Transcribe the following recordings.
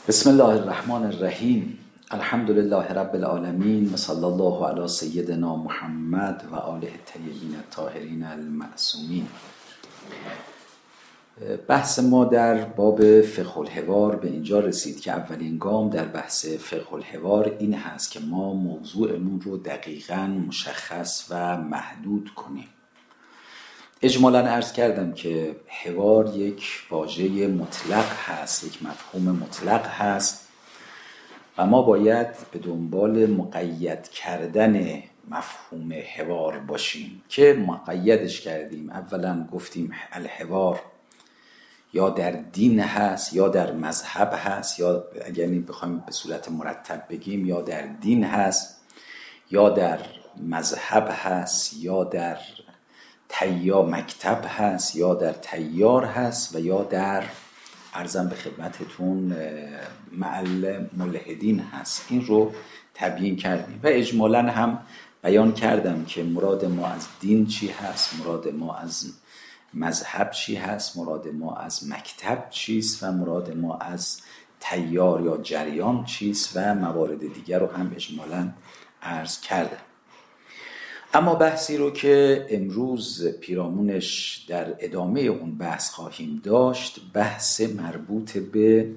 بسم الله الرحمن الرحیم. الحمد لله رب العالمین و صلی الله علی سیدنا محمد و آله الطیبین الطاهرین المعصومین. بحث ما در باب فقه الحوار به اینجا رسید که اولین گام در بحث فقه الحوار این هست که ما موضوعمون رو دقیقاً مشخص و محدود کنیم. اجمالاً عرض کردم که حوار یک واژه مطلق هست، یک مفهوم مطلق هست و ما باید به دنبال مقید کردن مفهوم حوار باشیم که مقیدش کردیم. اولاً گفتیم الحوار یا در دین هست یا در مذهب هست، یا اگر بخوایم به صورت مرتب بگیم یا در دین هست یا در مذهب هست یا در مکتب هست یا در تیار هست و یا در عرضم به خدمتتون معل ملحدین هست. این رو تبیین کردیم و اجمالاً هم بیان کردم که مراد ما از دین چی هست، مراد ما از مذهب چی هست، مراد ما از مکتب چیست و مراد ما از تیار یا جریان چیست و موارد دیگر رو هم اجمالاً عرض کردم. اما بحثی رو که امروز پیرامونش در ادامه اون بحث خواهیم داشت، بحث مربوط به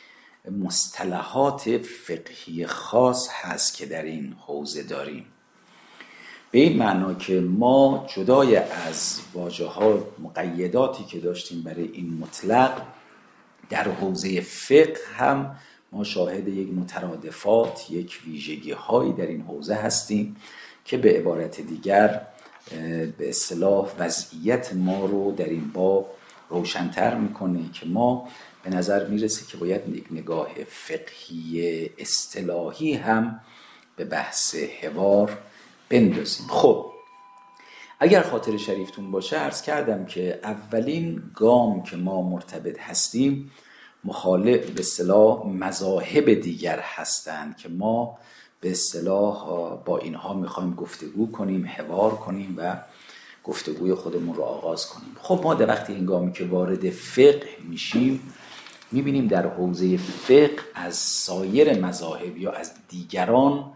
مصطلحات فقهی خاص هست که در این حوزه داریم. به این معنا که ما جدای از واژه‌ها مقیداتی که داشتیم برای این مطلق، در حوزه فقه هم ما شاهد یک مترادفات، یک ویژگی هایی در این حوزه هستیم که به عبارت دیگر به اصطلاح وضعیت ما رو در این باب روشن‌تر میکنه که ما به نظر میرسه که باید یک نگاه فقهی اصطلاحی هم به بحث حوار بندازیم. خب اگر خاطر شریفتون باشه عرض کردم که اولین گام که ما مرتبط هستیم مخالف به اصطلاح مذاهب دیگر هستند که ما به اصطلاح با اینها میخوایم گفتگو کنیم، حوار کنیم و گفتگوی خودمون رو آغاز کنیم. خب ما در وقتی هنگامی که وارد فقه میشیم میبینیم در حوزه فقه از سایر مذاهب یا از دیگران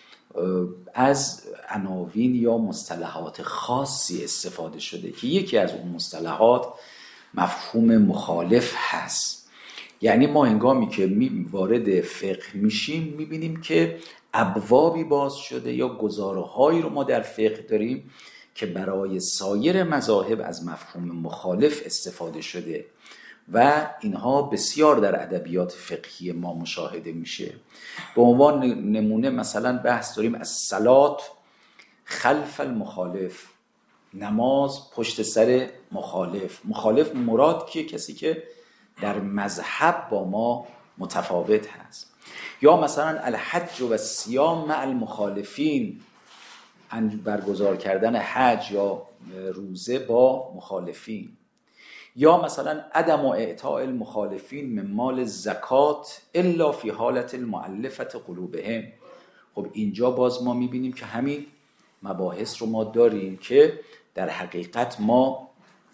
از عناوین یا مصطلحات خاصی استفاده شده که یکی از اون مصطلحات مفهوم مخالف هست. یعنی ما هنگامی که وارد فقه میشیم میبینیم که ابوابی باز شده یا گزاره‌هایی رو ما در فقه داریم که برای سایر مذاهب از مفهوم مخالف استفاده شده و اینها بسیار در ادبیات فقهی ما مشاهده میشه. به عنوان نمونه مثلا بحث داریم از صلات خلف المخالف، نماز پشت سر مخالف. مخالف مراد کیه؟ کسی که در مذهب با ما متفاوت هست. یا مثلا الحج و الصیام مع المخالفین، برگزار کردن حج یا روزه با مخالفین. یا مثلا عدم اعطاء المخالفین من مال الزکات الا فی حالت المؤلفه قلوبهم. خب اینجا باز ما میبینیم که همین مباحث رو ما داریم که در حقیقت ما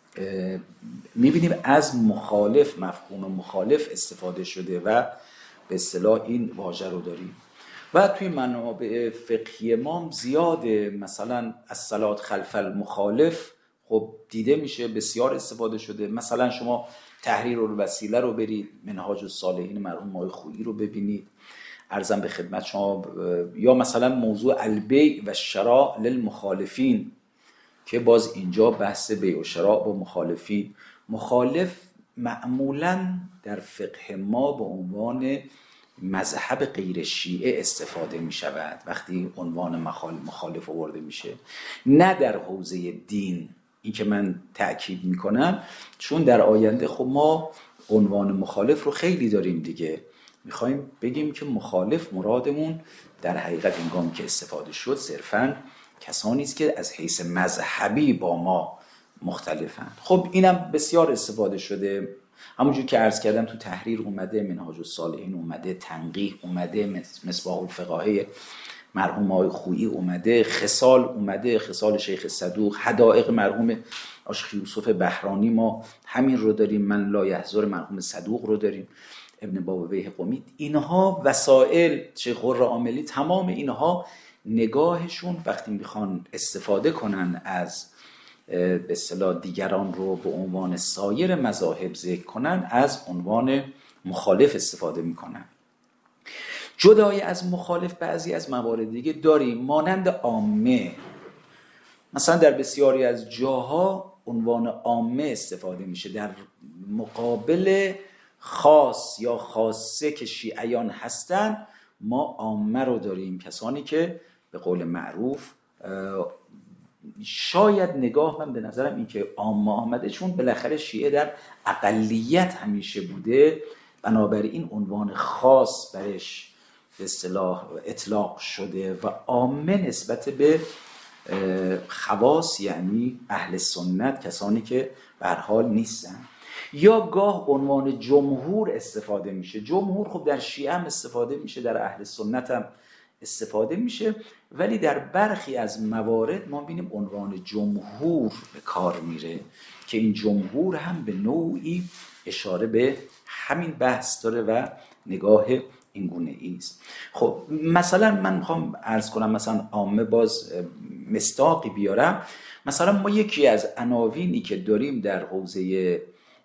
میبینیم از مخالف، مفهوم مخالف استفاده شده و به اصطلاح این واژه رو داریم. و توی منابع فقهی ما زیاده، مثلا الصلات خلف المخالف خب دیده میشه بسیار استفاده شده. مثلا شما تحریر الوسیله رو برید، منهاج الصالحین مرحوم آقای خویی رو ببینید، عرضم به خدمت شما. یا مثلا موضوع البیع و شراء للمخالفین که باز اینجا بحث بیع و شراء با مخالفین. مخالف معمولاً در فقه ما به عنوان مذهب غیر شیعه استفاده می شود وقتی عنوان مخالف آورده میشه، نه در حوزه دین. این که من تأکید می کنم چون در آینده خب ما عنوان مخالف رو خیلی داریم دیگه، میخوایم بگیم که مخالف مرادمون در حقیقت هنگامی که استفاده شد صرفاً کسانی است که از حیث مذهبی با ما مختلفند. خب اینم بسیار استفاده شده، همونجور که عرض کردم تو تحریر اومده، منهاج الصالحین اومده، تنقیح اومده، مصباح الفقاهه مرحوم آقای خویی اومده، خصال اومده، خصال شیخ صدوق، حدائق مرحوم عاشق یوسف بهرانی ما همین رو داریم، من لا یحضر مرحوم صدوق رو داریم، ابن بابویه قمی. اینها وسائل چه قره عاملی، تمام اینها نگاهشون وقتی میخوان استفاده کنن از به اصطلاح دیگران رو به عنوان سایر مذاهب ذکر کنن، از عنوان مخالف استفاده میکنن. جدای از مخالف بعضی از موارد دیگه داریم، مانند عامه. مثلا در بسیاری از جاها عنوان عامه استفاده میشه در مقابل خاص یا خاصه که شیعیان هستن. ما عامه رو داریم، کسانی که به قول معروف شاید نگاه من به نظرم این که عامه آمده چون بالاخره شیعه در اقلیت همیشه بوده، بنابراین عنوان خاص برش به اصطلاح اطلاق شده و عامه نسبت به خواص یعنی اهل سنت، کسانی که به هر حال نیستن. یا گاه عنوان جمهور استفاده میشه. جمهور خب در شیعه هم استفاده میشه، در اهل سنت هم استفاده میشه، ولی در برخی از موارد ما بینیم عنوان جمهور به کار میره که این جمهور هم به نوعی اشاره به همین بحث داره و نگاه اینگونه ایست. خب مثلا من میخوام عرض کنم، مثلا عامه باز مصداقی بیارم. مثلا ما یکی از عناوینی که داریم در حوزه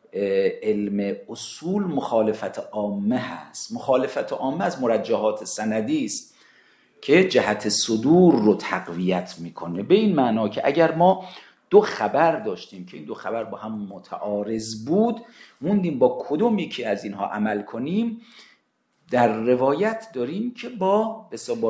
علم اصول مخالفت عامه هست. مخالفت عامه از مرجحات سندی است که جهت صدور رو تقویت میکنه، به این معنا که اگر ما دو خبر داشتیم که این دو خبر با هم متعارض بود، موندیم با کدوم یکی از اینها عمل کنیم، در روایت داریم که با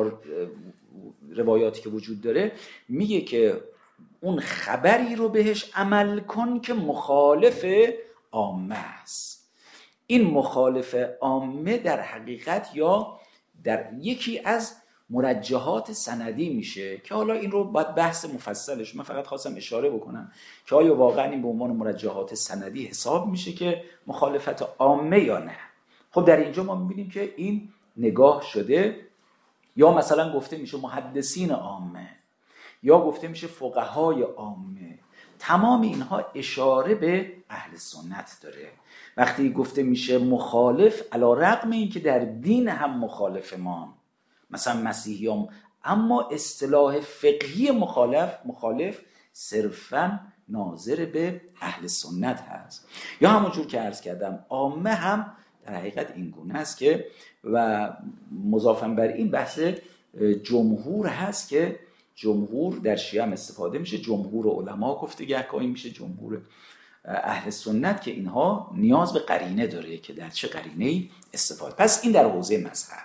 روایاتی که وجود داره میگه که اون خبری رو بهش عمل کن که مخالف عامه است. این مخالف عامه در حقیقت یا در یکی از مرجحات سندی میشه که حالا این رو باید بحث مفصلش، من فقط خواستم اشاره بکنم که آیا واقعا این به عنوان مرجحات سندی حساب میشه که مخالفت عامه یا نه. خب در اینجا ما میبینیم که این نگاه شده. یا مثلا گفته میشه محدثین عامه، یا گفته میشه فقهای عامه. تمام اینها اشاره به اهل سنت داره. وقتی گفته میشه مخالف، علی رغم این که در دین هم مخالف ما، مثلا مسیحیان، اما اصطلاح فقهی مخالف صرفاً ناظر به اهل سنت هست. یا همونجور که عرض کردم عامه هم در حقیقت این گونه است که و مضافاً بر این بحث جمهور هست که جمهور در شیعه هم استفاده میشه، جمهور علما گفته گهگاهی میشه جمهور اهل سنت، که اینها نیاز به قرینه داره که در چه قرینه‌ای استفاده. پس این در حوزه مذهب.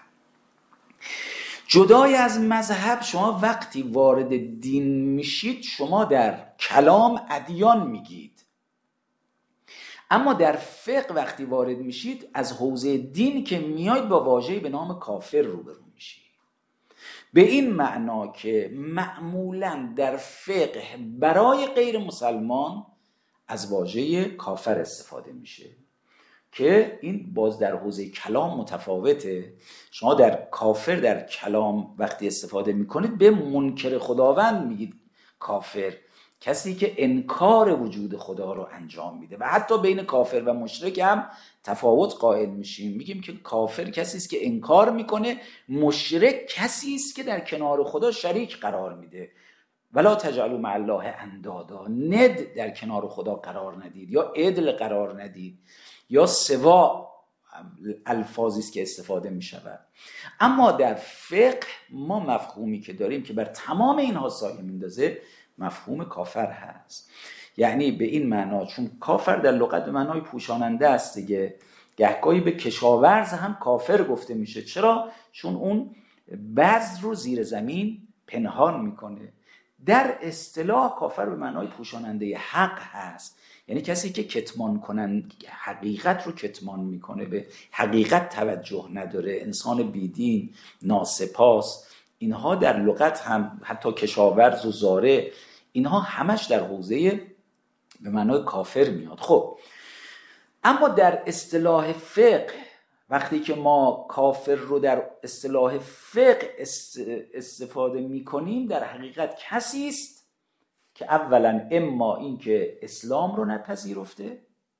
جدای از مذهب، شما وقتی وارد دین میشید شما در کلام ادیان میگید، اما در فقه وقتی وارد میشید از حوزه دین که میاید با واژه‌ای به نام کافر روبرو میشید. به این معنا که معمولاً در فقه برای غیر مسلمان از واژه کافر استفاده میشه که این باز در حوزه کلام متفاوته. شما در کافر در کلام وقتی استفاده میکنید به منکر خداوند میگید کافر، کسی که انکار وجود خدا رو انجام میده. و حتی بین کافر و مشرک هم تفاوت قائل میشیم، میگیم که کافر کسی است که انکار میکنه، مشرک کسی است که در کنار خدا شریک قرار میده. ولا تجعلوا مع الله اندادا، ند در کنار خدا قرار ندید، یا عدل قرار ندید، یا سوا الفاظی است که استفاده می شود. اما در فقه ما مفهومی که داریم که بر تمام اینها سایه میندازه مفهوم کافر هست. یعنی به این معنا، چون کافر در لغت به معنای پوشاننده است دیگه، گهگاهی به کشاورز هم کافر گفته میشه. چرا؟ چون اون بذر رو زیر زمین پنهان میکنه. در اصطلاح کافر به معنای پوشاننده حق هست، یعنی کسی که کتمان کنن حقیقت رو کتمان میکنه، به حقیقت توجه نداره، انسان بیدین، ناسپاس. اینها در لغت هم حتی کشاورز و زارع، اینها همش در حوزه به معنای کافر میاد. خب اما در اصطلاح فقه وقتی که ما کافر رو در اصطلاح فقه استفاده میکنیم، در حقیقت کسی است که اولا اما این که اسلام رو نپذیرفته،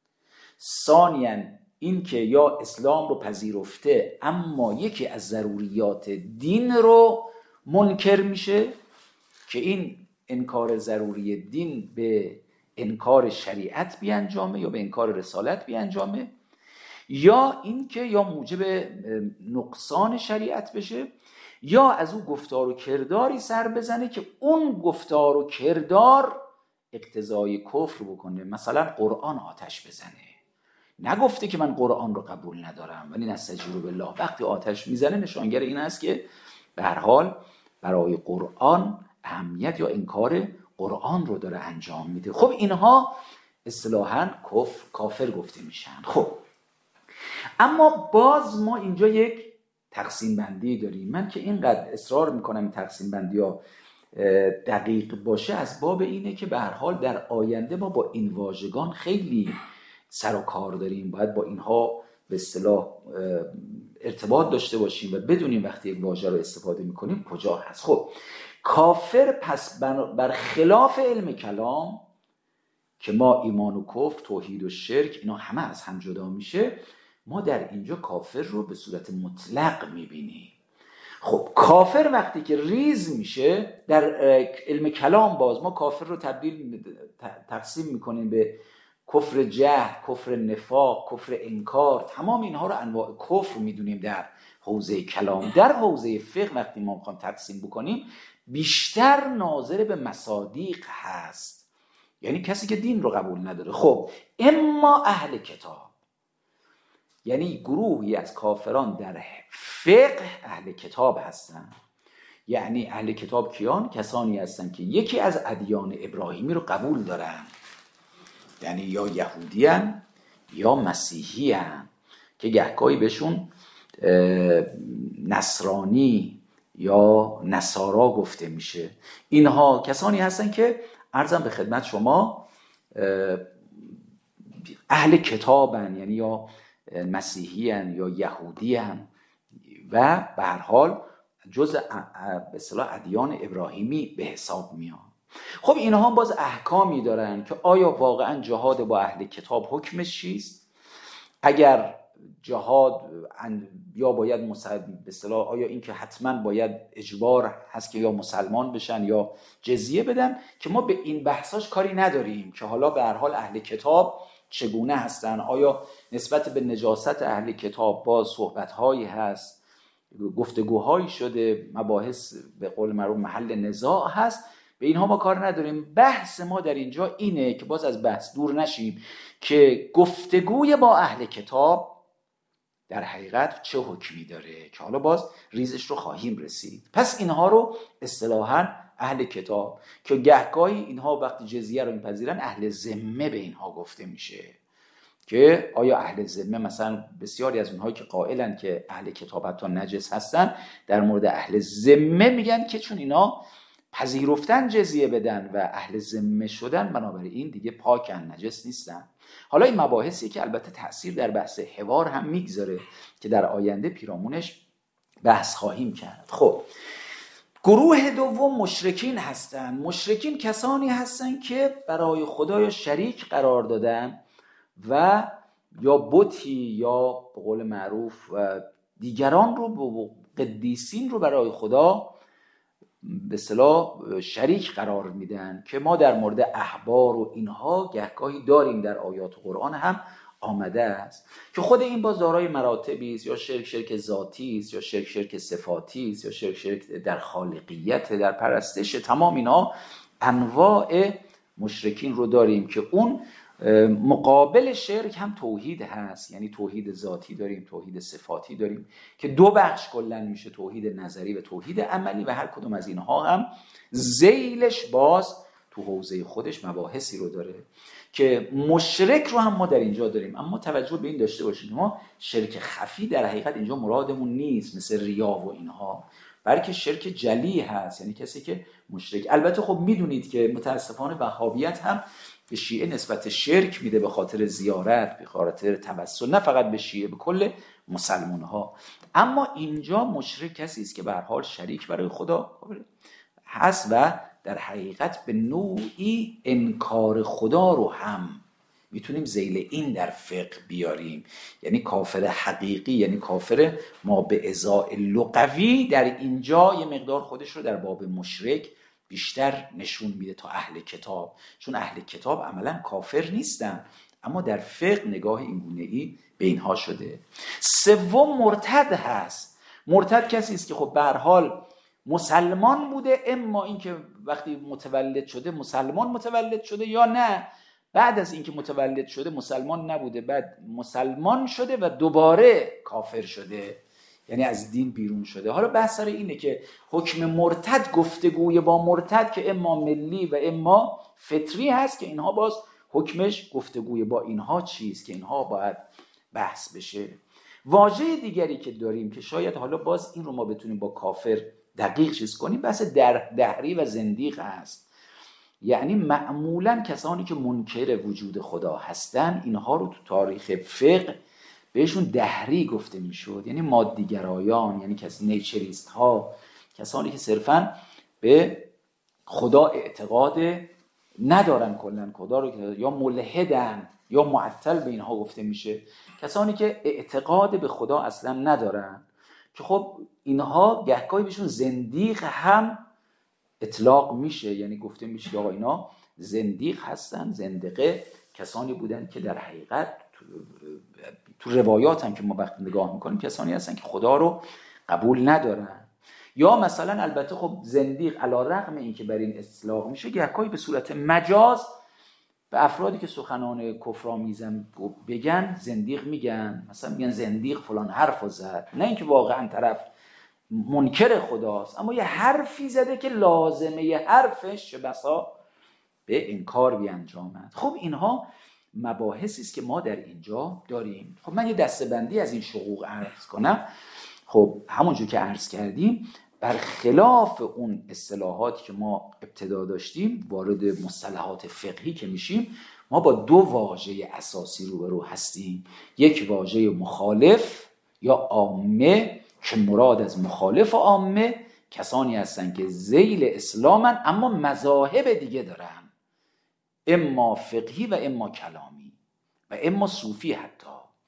ثانیاً این که یا اسلام رو پذیرفته اما یکی از ضروریات دین رو منکر میشه که این انکار ضروری دین به انکار شریعت بیانجامه یا به انکار رسالت بیانجامه، یا این که یا موجب نقصان شریعت بشه یا از او گفتار و کرداری سر بزنه که اون گفتار و کردار اقتضای کفر بکنه. مثلا قرآن آتش بزنه، نگفته که من قرآن رو قبول ندارم ولی نستجیب بالله، وقتی آتش میزنه نشانگر این است که به هر حال برای قرآن اهمیت یا انکار قرآن رو داره انجام میده. خب اینها اصطلاحاً کافر گفته میشن. خب اما باز ما اینجا یک تقسیم بندی داریم. من که اینقدر اصرار میکنم این تقسیم بندی ها دقیق باشه از باب اینه که به هر حال در آینده ما با این واژگان خیلی سر و کار داریم، باید با اینها به اصطلاح ارتباط داشته باشیم و بدونیم وقتی یک واژه رو استفاده میکنیم کجا هست. خب کافر پس بر خلاف علم کلام که ما ایمان و کفر، توحید و شرک اینا همه از هم جدا میشه، ما در اینجا کافر رو به صورت مطلق میبینیم. خب کافر وقتی که ریز میشه در علم کلام، باز ما کافر رو تقسیم میکنیم به کفر جهل، کفر نفاق، کفر انکار، تمام اینها رو انواع کفر میدونیم در حوزه کلام. در حوزه فقه وقتی ما میخوایم تقسیم بکنیم بیشتر ناظر به مصادیق هست، یعنی کسی که دین رو قبول نداره. خب اما اهل کتاب، یعنی گروهی از کافران در فقه اهل کتاب هستند. یعنی اهل کتاب کیان؟ کسانی هستند که یکی از ادیان ابراهیمی رو قبول دارن، یعنی یا یهودی هن یا مسیحی هن که گهگاهی بهشون نصرانی یا نصارا گفته میشه. اینها کسانی هستن که عرضم به خدمت شما اهل کتابن، یعنی یا مسیحی هن یا یهودی هن و به هر حال جز به اصطلاح ادیان ابراهیمی به حساب میان. خب اینها باز احکامی دارن که آیا واقعا جهاد با اهل کتاب حکمش چیست؟ اگر جهاد یا باید به اصطلاح آیا این که حتما باید اجبار هست که یا مسلمان بشن یا جزیه بدن، که ما به این بحثاش کاری نداریم که حالا به هر حال اهل کتاب چگونه هستن، آیا نسبت به نجاست اهل کتاب باز صحبت‌هایی هست، گفتگوهایی شده، مباحث به قول معروف محل نزاع هست، به اینها ما کار نداریم. بحث ما در اینجا اینه که باز از بحث دور نشیم که گفتگوی با اهل کتاب در حقیقت چه حکمی داره که حالا باز ریزش رو خواهیم رسید. پس اینها رو اصطلاحاً اهل کتاب که گهگاهی اینها وقتی جزیه رو میپذیرن اهل ذمه به اینها گفته میشه که آیا اهل ذمه، مثلا بسیاری از اونهایی که قائلن که اهل کتاب حتی نجس هستن در مورد اهل ذمه میگن که چون اینا پذیرفتن جزیه بدن و اهل ذمه شدن بنابراین دیگه پاکن، نجس نیستن. حالا این مباحثی که البته تأثیر در بحث حوار هم میگذاره که در آینده پیرامونش بحث خواهیم کرد. خب گروه دوم مشرکین هستن. مشرکین کسانی هستن که برای خدای شریک قرار دادن و یا بتی یا به قول معروف دیگران رو، قدیسین رو برای خدا به اصطلاح شریک قرار میدن که ما در مورد احبار و اینها گهگاهی داریم، در آیات قرآن هم آمده است که خود این باز دارای مراتبی است، یا شرک ذاتی است، یا شرک صفاتی است، یا شرک در خالقیت، در پرستش. تمام اینا انواع مشرکین رو داریم که اون مقابل شرک هم توحید هست، یعنی توحید ذاتی داریم، توحید صفاتی داریم که دو بخش کلن میشه، توحید نظری و توحید عملی، و هر کدوم از اینها هم ذیلش باز تو حوزه خودش مباحثی رو داره که مشرک رو هم ما در اینجا داریم. اما توجه به این داشته باشید ما شرک خفی در حقیقت اینجا مرادمون نیست مثل ریا و اینها، بلکه شرک جلی هست، یعنی کسی که مشرک. البته خب میدونید که متاسفانه وهابیت هم به شیعه نسبت شرک میده به خاطر زیارت، به خاطر توسل، نه فقط به شیعه، به کل مسلمان ها. اما اینجا مشرک کسی است که به هر حال شریک برای خدا هست و در حقیقت به نوعی انکار خدا رو هم میتونیم ذیل این در فقه بیاریم. یعنی کافر حقیقی، یعنی کافر ما به ازای لغوی، در اینجا یه مقدار خودش رو در باب مشرک بیشتر نشون میده تا اهل کتاب، چون اهل کتاب عملا کافر نیستن، اما در فقه نگاه اینگونه‌ای به اینها شده. سوم مرتد هست. مرتد کسی است که خب به هر حال مسلمان بوده، اما اینکه وقتی متولد شده مسلمان متولد شده، یا نه بعد از اینکه متولد شده مسلمان نبوده، بعد مسلمان شده و دوباره کافر شده، یعنی از دین بیرون شده. حالا بحث سر اینه که حکم مرتد، گفتگوی با مرتد که اما ملی و اما فطری هست، که اینها باز حکمش گفتگوی با اینها چیست که اینها باید بحث بشه. واژه دیگری که داریم که شاید حالا باز این رو ما بتونیم با کافر دقیق چیز کنیم، بحث دهری و زندیق هست. یعنی معمولا کسانی که منکر وجود خدا هستن، اینها رو تو تاریخ فقه بهشون دهری گفته میشد، یعنی مادیگرایان، یعنی کسی نیچریست ها، کسانی که صرفا به خدا اعتقاد ندارن، کلا خدا رو یا ملحدن یا معطل به اینها گفته میشه، کسانی که اعتقاد به خدا اصلا ندارن، که خب اینها گهگاهی بهشون زندیق هم اطلاق میشه، یعنی گفته میشه که آقا اینا زندیق هستن. زندقه کسانی بودن که در حقیقت تو روایات هم که ما وقتی نگاه میکنیم کسانی هستن که خدا رو قبول ندارن. یا مثلا البته خب زندیق علی رغم این که بر این اطلاق میشه، گهگاهی به صورت مجاز به افرادی که سخنان کفرآمیزن بگن زندیق میگن، مثلا میگن زندیق فلان حرفو زد، نه اینکه واقعا طرف منکر خداست، اما یه حرفی زده که لازمه یه حرفش چه بسا به انکار بیانجامد. خب اینها مباحثی است که ما در اینجا داریم. خب من یه دسته‌بندی از این شقوق عرض کنم. خب همونجور که عرض کردیم، برخلاف اون اصطلاحاتی که ما ابتدا داشتیم، وارد مصطلحات فقهی که میشیم، ما با دو واژه اساسی روبرو هستیم. یک واژه مخالف یا عامه، که مراد از مخالف و عامه کسانی هستن که ذیل اسلامن اما مذاهب دیگه دارن، اما فقهی و اما کلامی و اما صوفی حتی.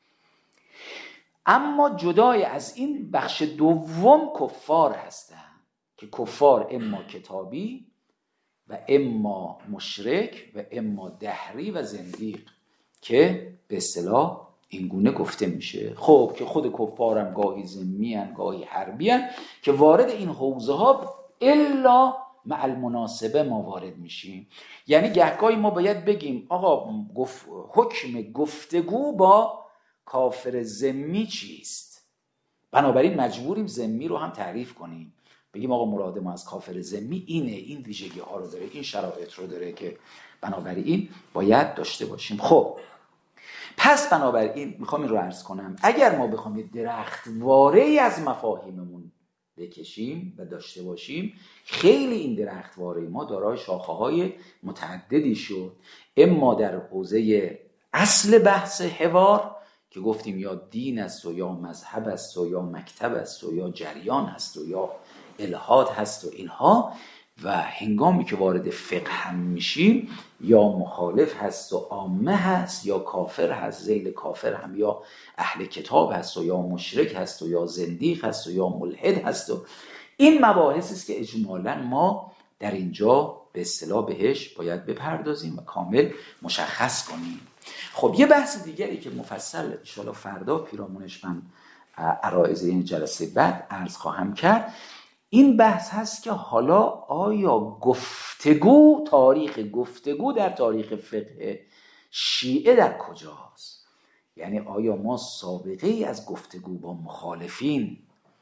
اما جدای از این بخش دوم کفار هستن، که کفار اما کتابی و اما مشرک و اما دهری و زندیق، که به اصطلاح اینگونه گفته میشه. خب که خود کفارم گاهی ذمی ان گاهی حربی ان، که وارد این حوزه ها الا مع المناسبه ما وارد میشیم. یعنی گهگاهی ما باید بگیم آقا حکم گفتگو با کافر ذمی چیست، بنابراین مجبوریم ذمی رو هم تعریف کنیم، بگیم آقا مراد ما از کافر ذمی اینه، این ویژگی ها رو داره، این شرایط رو داره که بنابراین باید داشته باشیم. خب پس بنابراین میخوام این رو عرض کنم، اگر ما بخوام یه درختواره‌ای از مفاهیممون بکشیم و داشته باشیم، خیلی این درختواره ما دارای شاخه‌های متعددی شد. اما در حوزه اصل بحث حوار که گفتیم یا دین است و یا مذهب است و یا مکتب است و یا جریان است و یا الحاد هست و اینها، و هنگامی که وارد فقه هم میشیم یا مخالف هست و عامه هست یا کافر هست، ذیل کافر هم یا اهل کتاب هست و یا مشرک هست و یا زندیق هست و یا ملحد هست، و این مباحثی است که اجمالاً ما در اینجا به اصطلاح بهش باید بپردازیم و کامل مشخص کنیم. خب یه بحث دیگری که مفصل ان شاءالله فردا پیرامونش من عرایض این جلسه بعد عرض خواهم کرد، این بحث هست که حالا آیا گفتگو، تاریخ گفتگو در تاریخ فقه شیعه در کجاست؟ یعنی آیا ما سابقه ای از گفتگو با مخالفین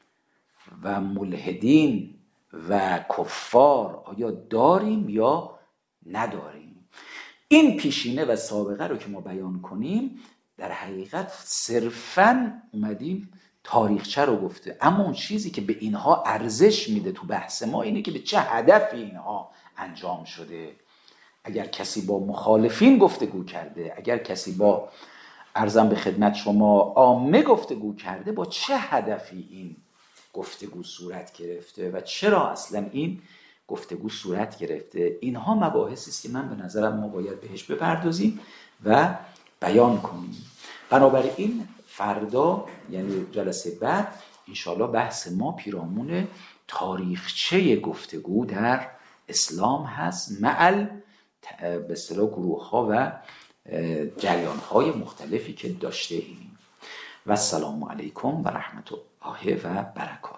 و ملحدین و کفار آیا داریم یا نداریم؟ این پیشینه و سابقه رو که ما بیان کنیم، در حقیقت صرفاً اومدیم تاریخچه رو گفته، اما اون چیزی که به اینها ارزش میده تو بحث ما اینه که به چه هدفی اینها انجام شده. اگر کسی با مخالفین گفتگو کرده، اگر کسی با عرضم به خدمت شما عامه گفتگو کرده، با چه هدفی این گفتگو صورت گرفته و چرا اصلا این گفتگو صورت گرفته. اینها مباحثی است که من به نظرم ما باید بهش بپردازیم و بیان کنیم. بنابراین فردا یعنی جلسه بعد انشالله بحث ما پیرامون تاریخچه گفتگو در اسلام هست، مع به اصطلاح گروه‌ها و جریان‌های مختلفی که داشته ایم. و السلام علیکم و رحمت الله و برکاته.